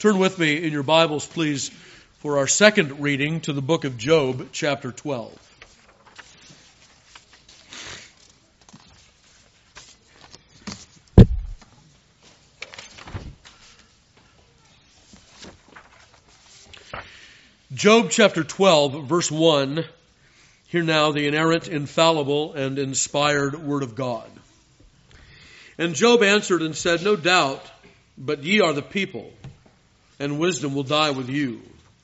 Turn with me in your Bibles, please, for our second reading to the book of Job, chapter 12. Job chapter 12, verse 1. Hear now the inerrant, infallible, and inspired word of God. And Job answered and said, No doubt, but ye are the people, and wisdom will die with you.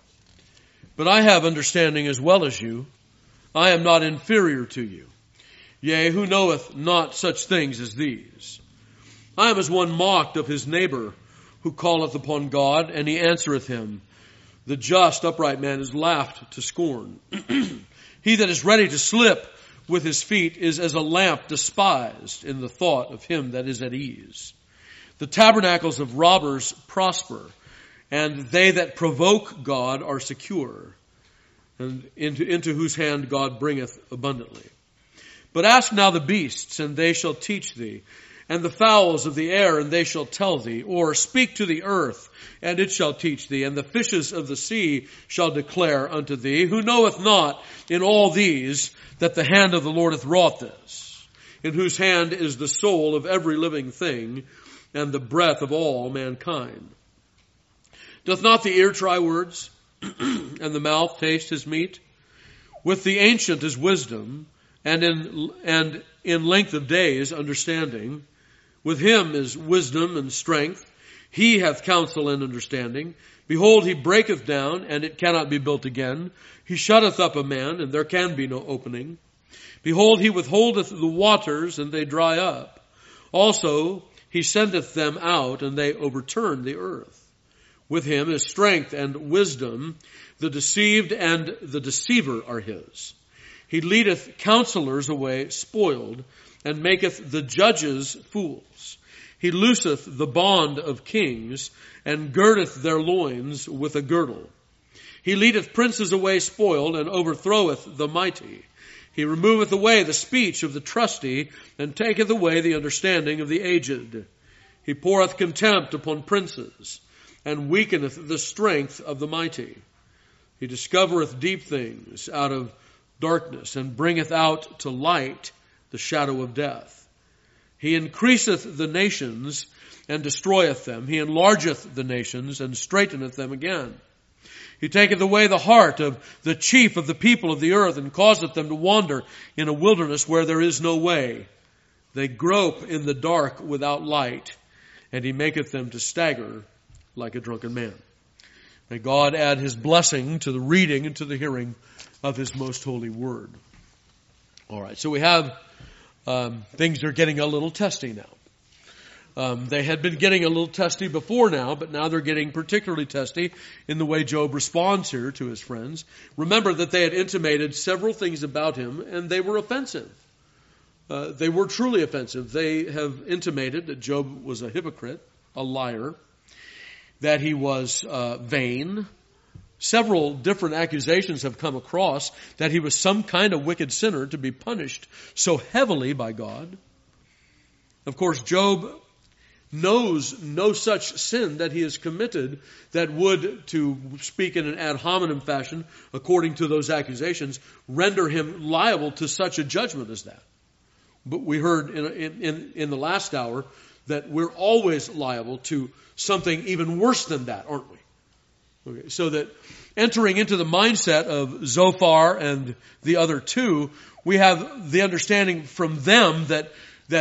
But I have understanding as well as you. I am not inferior to you. Yea, who knoweth not such things as these? I am as one mocked of his neighbor, who calleth upon God, and he answereth him. The just, upright man is laughed to scorn. He that is ready to slip with his feet is as a lamp despised in the thought of him that is at ease. The tabernacles of robbers prosper, and they that provoke God are secure, and into whose hand God bringeth abundantly. But ask now the beasts, and they shall teach thee, and the fowls of the air, and they shall tell thee, or speak to the earth, and it shall teach thee, and the fishes of the sea shall declare unto thee, who knoweth not in all these that the hand of the Lord hath wrought this, in whose hand is the soul of every living thing, and the breath of all mankind. Doth not the ear try words, and the mouth taste his meat? With the ancient is wisdom, and in length of days understanding. With him is wisdom and strength. He hath counsel and understanding. Behold, he breaketh down, and it cannot be built again. He shutteth up a man, and there can be no opening. Behold, he withholdeth the waters, and they dry up. Also, he sendeth them out, and they overturn the earth. With him is strength and wisdom. The deceived and the deceiver are his. He leadeth counselors away spoiled, and maketh the judges fools. He looseth the bond of kings, and girdeth their loins with a girdle. He leadeth princes away spoiled, and overthroweth the mighty. He removeth away the speech of the trusty, and taketh away the understanding of the aged. He poureth contempt upon princes, and weakeneth the strength of the mighty. He discovereth deep things out of darkness, and bringeth out to light the shadow of death. He increaseth the nations, and destroyeth them. He enlargeth the nations, and straightheneth them again. He taketh away the heart of the chief of the people of the earth, and causeth them to wander in a wilderness where there is no way. They grope in the dark without light, and he maketh them to stagger like a drunken man. May God add his blessing to the reading and to the hearing of his most holy word. All right, so we have things are getting a little testy now. They had been getting a little testy before now, but now they're getting particularly testy in the way Job responds here to his friends. Remember that they had intimated several things about him, and they were offensive. They were truly offensive. They have intimated that Job was a hypocrite, a liar, that he was vain. Several different accusations have come across that he was some kind of wicked sinner to be punished so heavily by God. Of course, Job knows no such sin that he has committed that would, to speak in an ad hominem fashion, according to those accusations, render him liable to such a judgment as that. But we heard in the last hour that we're always liable to something even worse than that, aren't we? Okay, so that entering into the mindset of Zophar and the other two, we have the understanding from them that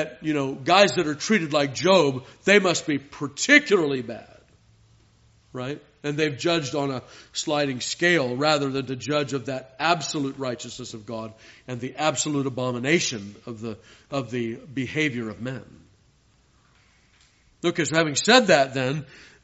guys that are treated like Job, they must be particularly bad, right? And they've judged on a sliding scale rather than to judge of that absolute righteousness of God and the absolute abomination of the behavior of men. Okay, so having said that then,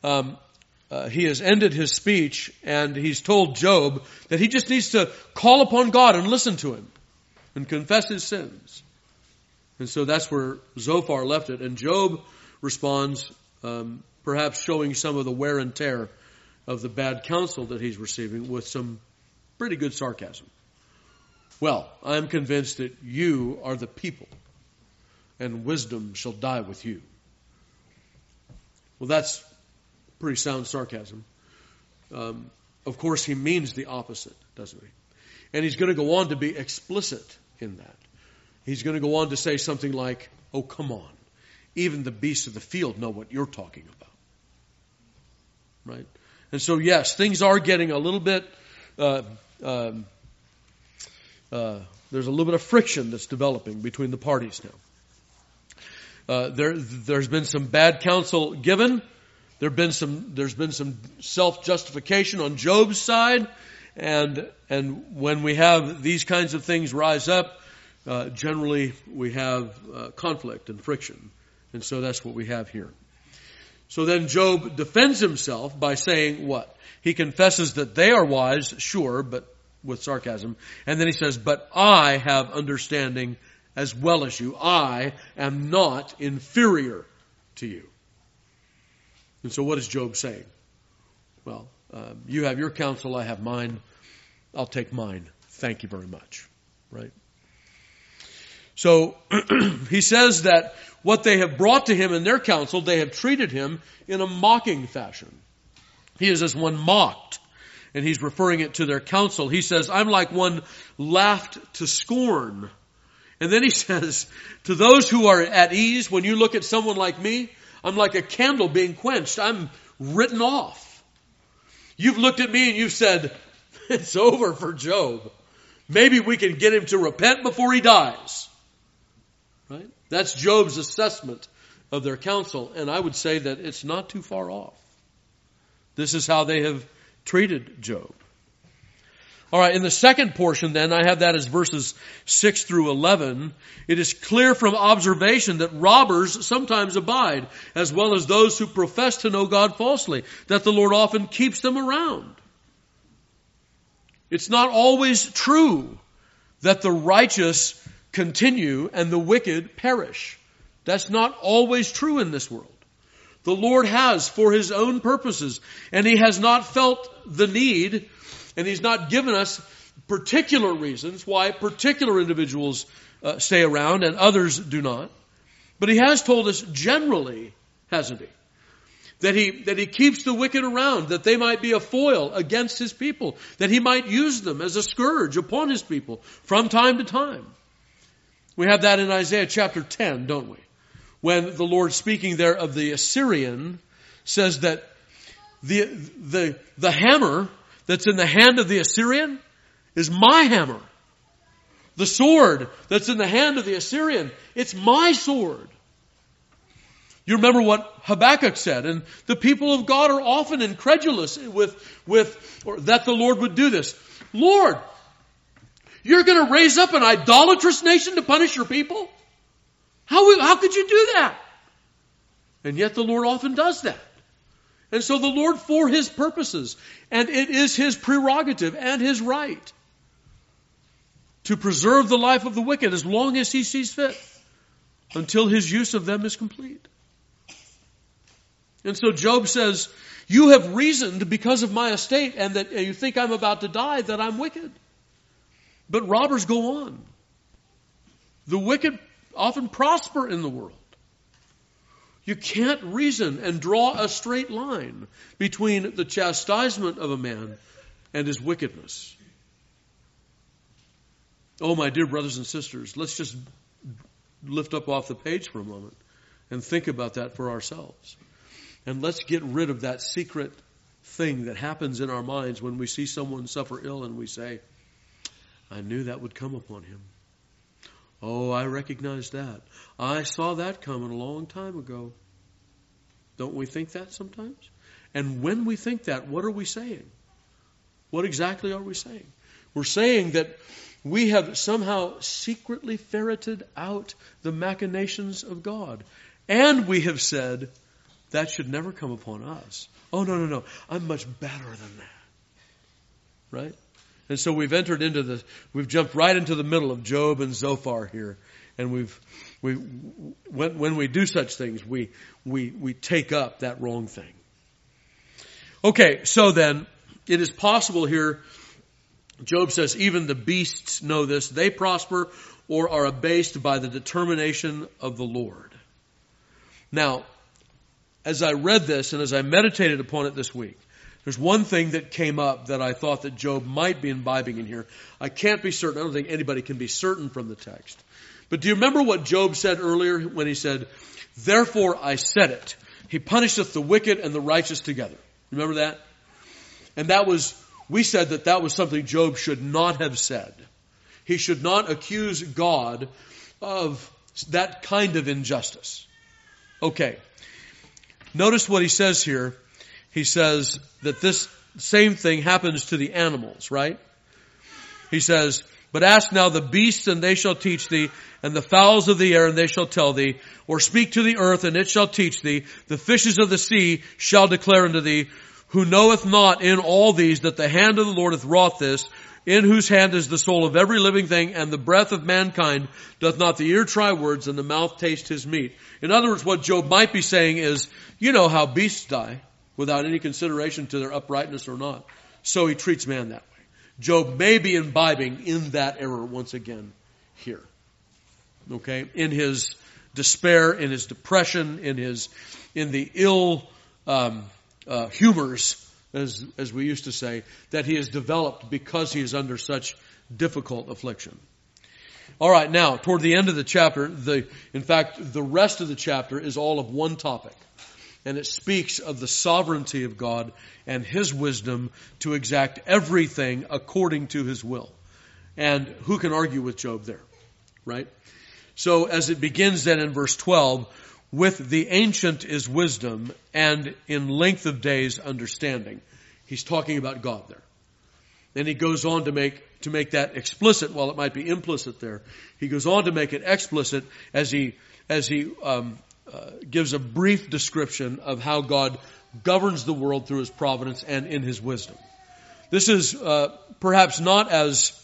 he has ended his speech, and he's told Job that he just needs to call upon God and listen to him and confess his sins. And so that's where Zophar left it. And Job responds, perhaps showing some of the wear and tear of the bad counsel that he's receiving with some pretty good sarcasm. Well, I am convinced that you are the people, and wisdom shall die with you. Well, that's Pretty sound sarcasm. Of course, he means the opposite, doesn't he? And he's going to go on to be explicit in that. He's going to go on to say something like, oh, come on. Even the beasts of the field know what you're talking about. Right? And so, yes, things are getting a little bit, there's a little bit of friction that's developing between the parties now. There's been some bad counsel given. There's been some self-justification on Job's side. And when we have these kinds of things rise up, generally we have conflict and friction. And so that's what we have here. So then Job defends himself by saying what? He confesses that they are wise, sure, but with sarcasm. And then he says, but I have understanding as well as you. I am not inferior to you. And so what is Job saying? Well, you have your counsel, I have mine. I'll take mine. Thank you very much. Right? So he says that what they have brought to him in their counsel, they have treated him in a mocking fashion. He is as one mocked, and he's referring it to their counsel. He says, I'm like one laughed to scorn. And then he says, to those who are at ease, when you look at someone like me, I'm like a candle being quenched. I'm written off. You've looked at me and you've said, it's over for Job. Maybe we can get him to repent before he dies. Right? That's Job's assessment of their counsel. And I would say that it's not too far off. This is how they have treated Job. All right, in the second portion then, I have that as verses 6 through 11. It is clear from observation that robbers sometimes abide, as well as those who profess to know God falsely, that the Lord often keeps them around. It's not always true that the righteous continue and the wicked perish. That's not always true in this world. The Lord has for His own purposes, and He has not felt the need, and He's not given us particular reasons why particular individuals stay around and others do not. But He has told us generally, hasn't He? That He keeps the wicked around, that they might be a foil against His people, that He might use them as a scourge upon His people from time to time. We have that in Isaiah chapter 10, don't we? When the Lord, speaking there of the Assyrian, says that the hammer that's in the hand of the Assyrian is my hammer. The sword that's in the hand of the Assyrian, it's my sword. You remember what Habakkuk said, and the people of God are often incredulous or that the Lord would do this. Lord, you're going to raise up an idolatrous nation to punish your people? How could you do that? And yet the Lord often does that. And so the Lord, for His purposes, and it is His prerogative and His right to preserve the life of the wicked as long as He sees fit, until His use of them is complete. And so Job says, you have reasoned because of my estate and that you think I'm about to die that I'm wicked. But robbers go on. The wicked often prosper in the world. You can't reason and draw a straight line between the chastisement of a man and his wickedness. Oh, my dear brothers and sisters, let's just lift up off the page for a moment and think about that for ourselves. And let's get rid of that secret thing that happens in our minds when we see someone suffer ill and we say, I knew that would come upon him. Oh, I recognize that. I saw that coming a long time ago. Don't we think that sometimes? And when we think that, what are we saying? What exactly are we saying? We're saying that we have somehow secretly ferreted out the machinations of God. And we have said, that should never come upon us. Oh, no. I'm much better than that. Right? And so we've jumped right into the middle of Job and Zophar here. And when we do such things, we take up that wrong thing. Okay, so then, it is possible here, Job says, even the beasts know this. They prosper or are abased by the determination of the Lord. Now, as I read this and as I meditated upon it this week, there's one thing that came up that I thought that Job might be imbibing in here. I can't be certain. I don't think anybody can be certain from the text. But do you remember what Job said earlier when he said, "Therefore I said it, he punisheth the wicked and the righteous together." Remember that? And we said that was something Job should not have said. He should not accuse God of that kind of injustice. Okay. Notice what he says here. He says that this same thing happens to the animals, right? He says, "But ask now the beasts, and they shall teach thee, and the fowls of the air, and they shall tell thee. Or speak to the earth, and it shall teach thee. The fishes of the sea shall declare unto thee. Who knoweth not in all these that the hand of the Lord hath wrought this, in whose hand is the soul of every living thing, and the breath of mankind? Doth not the ear try words, and the mouth taste his meat?" In other words, what Job might be saying is, you know how beasts die without any consideration to their uprightness or not. So he treats man that way. Job may be imbibing in that error once again here. Okay? In his despair, in his depression, in the ill humors, as we used to say, that he has developed because he is under such difficult affliction. All right, now, toward the end of the chapter, in fact, the rest of the chapter is all of one topic. And it speaks of the sovereignty of God and His wisdom to exact everything according to His will. And who can argue with Job there, right? So as it begins then in verse 12, "With the ancient is wisdom, and in length of days understanding." He's talking about God there. Then he goes on to make that explicit, while it might be implicit there. He goes on to make it explicit as he gives a brief description of how God governs the world through His providence and in His wisdom. This is perhaps not as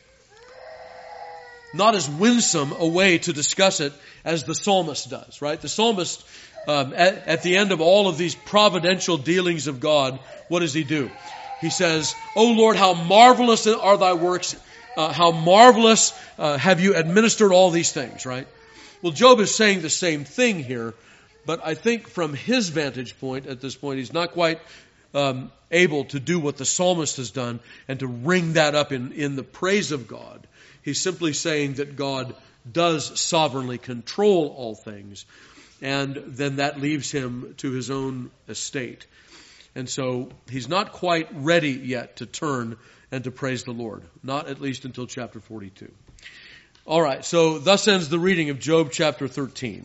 winsome a way to discuss it as the psalmist does, right? The psalmist, at the end of all of these providential dealings of God, what does he do? He says, "O Lord, how marvelous are thy works, how marvelous have you administered all these things," right? Well, Job is saying the same thing here, but I think from his vantage point at this point, he's not quite able to do what the psalmist has done and to ring that up in the praise of God. He's simply saying that God does sovereignly control all things, and then that leaves him to his own estate. And so he's not quite ready yet to turn and to praise the Lord, not at least until chapter 42. All right, so thus ends the reading of Job chapter 13.